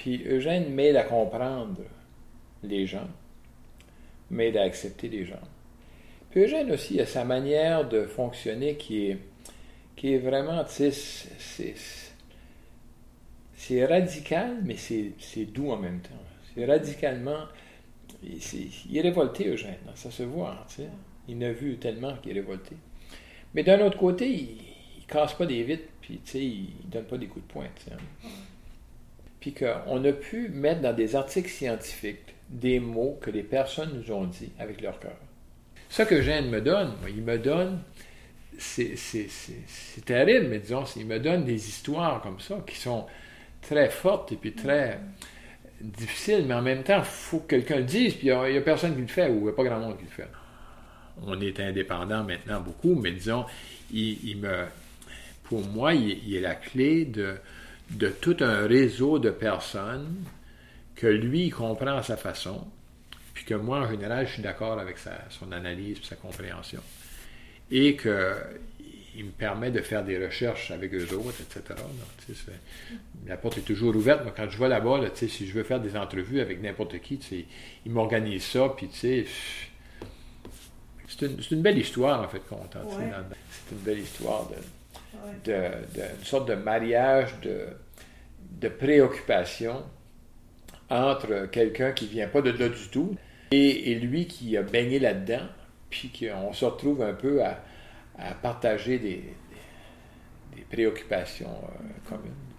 Puis Eugène m'aide à comprendre les gens, m'aide à accepter les gens. Puis Eugène aussi a sa manière de fonctionner qui est vraiment, tu sais, c'est radical, mais c'est doux en même temps. C'est radicalement... Il est révolté, Eugène, ça se voit, tu sais. Il en a vu tellement qu'il est révolté. Mais d'un autre côté, il casse pas des vitres, puis tu sais, il donne pas des coups de poing, tu sais. Puis qu'on a pu mettre dans des articles scientifiques des mots que les personnes nous ont dit avec leur cœur. Ça que Eugène me donne, il me donne... C'est terrible, mais disons, il me donne des histoires comme ça qui sont très fortes et puis très difficiles, mais en même temps, il faut que quelqu'un le dise, puis il n'y a personne qui le fait, ou il n'y a pas grand monde qui le fait. On est indépendant maintenant beaucoup, mais disons, pour moi, il est la clé de tout un réseau de personnes que lui, il comprend à sa façon, puis que moi, en général, je suis d'accord avec son analyse et sa compréhension. Et qu'il me permet de faire des recherches avec eux autres, etc. Donc, la porte est toujours ouverte. Moi, quand je vais là-bas, là, si je veux faire des entrevues avec n'importe qui, ils m'organisent ça, puis c'est une belle histoire, en fait, qu'on entend. Ouais. C'est une belle histoire d'une sorte de mariage de préoccupation entre quelqu'un qui ne vient pas de là du tout et lui qui a baigné là-dedans, puis qu'on se retrouve un peu à partager des préoccupations communes.